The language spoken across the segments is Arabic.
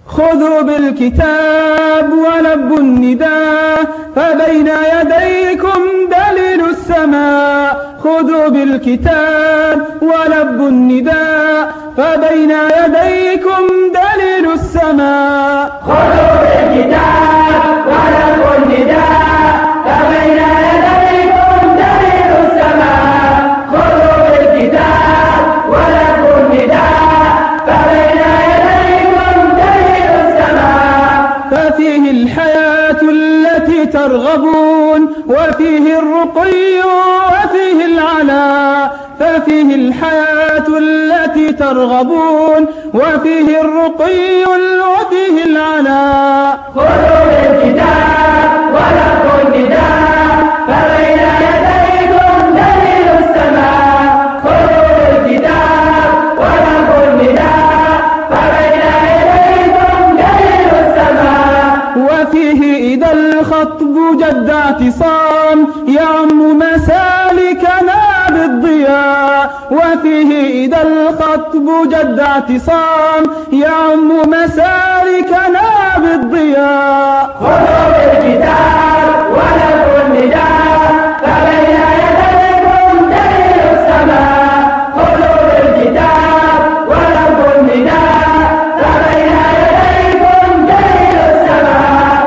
خذوا بالكتاب ولبوا النداء فبين يديكم دليل السماء. خذوا بالكتاب ولبوا النداء فبين يديكم دليل السماء. خذوا بالكتاب ولبوا النداء فبين يديكم دليل السماء. خذوا بالكتاب ولبوا النداء فبين يديكم دليل السماء. ففيه الحياة التي ترغبون وفيه الرقي وفيه العلا. ففيه الحياة التي ترغبون وفيه الرقي وفيه العلا. خذوا بالكتاب ولبوا النداء فبين يديكم دليل السماء. خذوا بالكتاب ولبوا النداء فبين يديكم دليل السماء. وفيه إذا الخطب جد اعتصام يعم مسالكنا بالضياء. وفيه إذا الخطب جد اعتصام يعم مسالكنا بالضياء. خذوا بالكتاب ولبوا النداء فبين يديكم دليل السماء. خذوا بالكتاب ولبوا النداء فبين يديكم دليل السماء.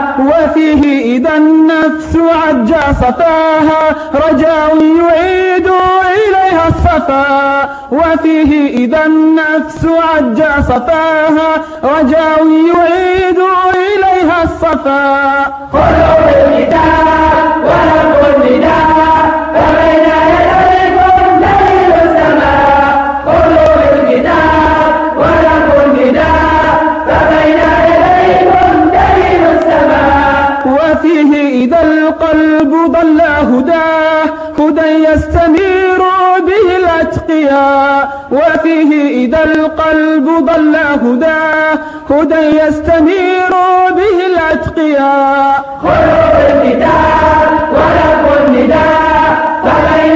وفيه إذا النفس عجى صفاها رجاء يعيد إليها الصفا. وفيه إذا النفس عجى صفاها رجاء يعيد إليها الصفا. خذوا بالكتاب ولبوا النداء فبين يديكم دليل السماء. خذوا بالكتاب ولبوا النداء فبين يديكم دليل السماء. وفيه إذا القلب ضل هداه هدى يستنير به الأتقياء. وفيه إذا القلب ضل هداه هدى يستنير به الأتقياء. خذوا بالكتاب ولبوا النداء فبين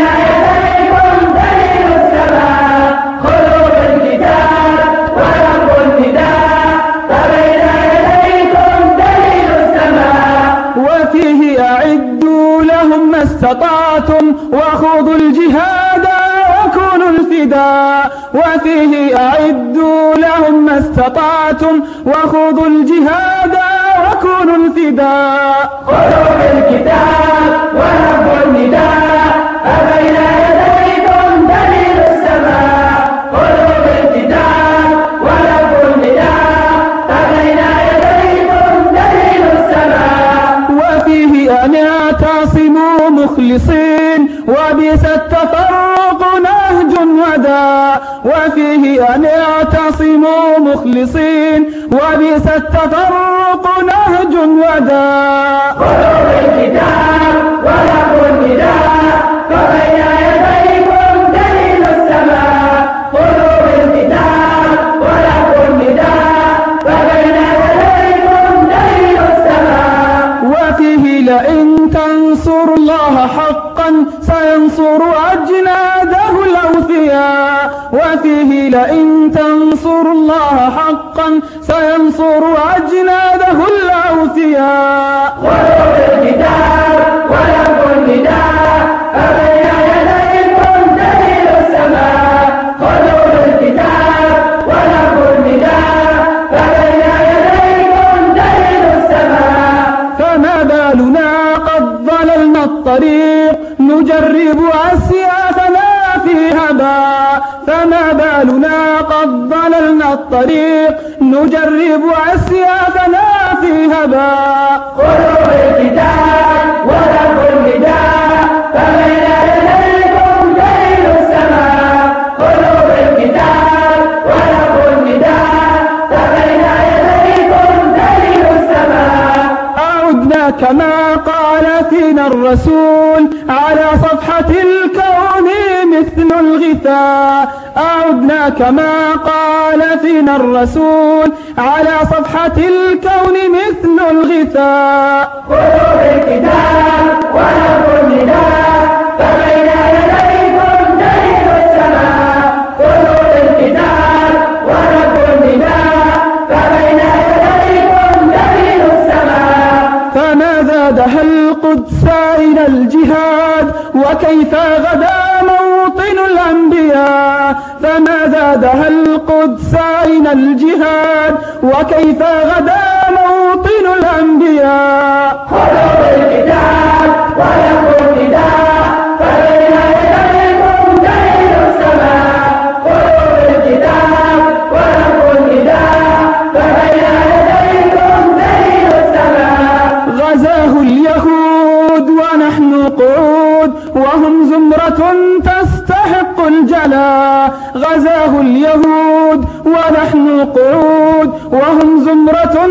يديكم دليل السماء. خذوا بالكتاب ولبوا النداء فبين يديكم دليل السماء. وفيه أعدوا لهم ما استطعتم وخوضوا الجهاد وكونوا الفداء. وفيه أعدوا لهم ما استطعتم وخوضوا الجهاد وكونوا الفداء. خذوا بالكتاب ولبوا النداء فبين يديكم دليل السماء. خذوا بالكتاب ولبوا النداء فبين يديكم دليل السماء. وفيه أن اعتصموا مخلصين وبئس التفرق نهج ودى. وفيه أن اعتصموا مخلصين وبئس التفرق نهج ودى. خذوا بالكتاب ولبوا النداء فبين يديكم دليل السماء. خذوا بالكتاب ولبوا النداء فبين يديكم دليل السماء. وفيه لئن تنصروا الله حقا سينصر أجناده الأوفياء. وفيه لئن تنصروا الله حقا سينصر أجناده الأوفياء. خذوا بالكتاب ولبوا النداء فبين يديكم دليل السماء. خذوا بالكتاب ولبوا النداء فبين يديكم دليل السماء. فما بالنا قد ضللنا الطريق نجرب أسيافنا في هباء. فما بالنا قد ضللنا الطريق نجرب أسيافنا في هباء. خذوا بالكتاب ولبوا النداء فبين يديكم دليل السماء. خذوا بالكتاب ولبوا النداء فبين يديكم دليل السماء. أعدنا كما قال فينا الرسول على صفحة الكون مثل الغثاء. أعدنا كما قال فينا الرسول على صفحة الكون مثل الغثاء. خذوا بالكتاب ولبوا النداء فبين يديكم دليل السماء. خذوا بالكتاب ولبوا النداء فبين يديكم زادها القدس إلى الجهاد وكيف غدا موطن الأنبياء فما زادها القدس إلى الجهاد وكيف غدا موطن الأنبياء خذوا بالكتاب ولكم نداء فبين يديكم دليل السماء خذوا بالكتاب ولكم نداء فبين يديكم دليل السماء غزاه اليهود ونحن قعود وهم زمرة تستحق الجلاء غزاه اليهود ونحن قعود وهم زمرة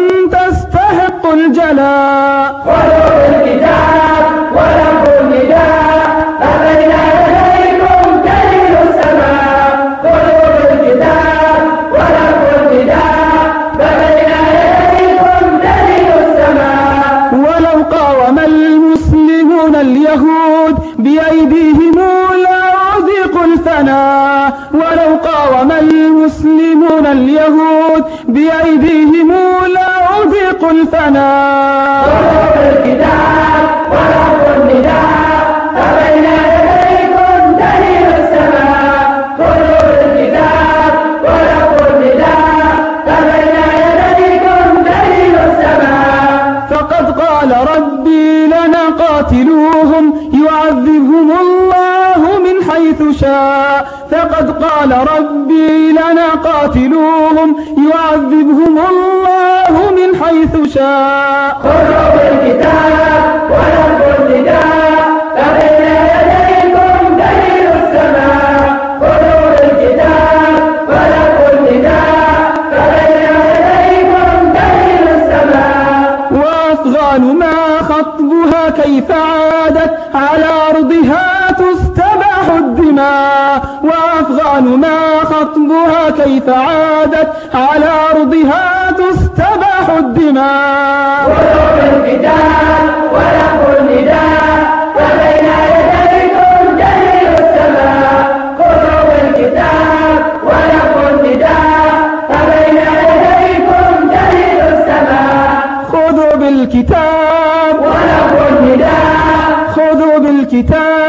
تستحق الجلاء خذوا بالكتاب ولكم نداء فبين يديكم دليل السماء خذوا بالكتاب ولكم نداء فبين يديكم دليل السماء ولو قاوم المسلمون اليهود بأيديهم لأذيقوا الفناء ولو قاوم المسلمون اليهود بأيديهم لأذيقوا الفناء خذوا بالكتاب ولكم نداء فبين يديكم دليل السماء خذوا بالكتاب ولكم نداء فبين يديكم دليل السماء فقد قال ربي لنا قاتلوهم يعذبهم الله من حيث شاء فقد قال ربي لنا قاتلوهم يعذبهم الله من حيث شاء خذوا بالكتاب ولكم نداء فبين يديكم دليل السماء خذوا بالكتاب ولكم نداء فبين يديكم دليل السماء وأفغان ما خطبها كيف عادت على أرضها تستباح الدماء وأفغان ما خطبها كيف عادت على أرضها تستباح الدماء خذوا بالكتاب ولكم نداء فبين يديكم دليل السماء خذوا بالكتاب ولكم نداء فبين يديكم دليل السماء خذوا بالكتاب ولكم نداء خذوا بالكتاب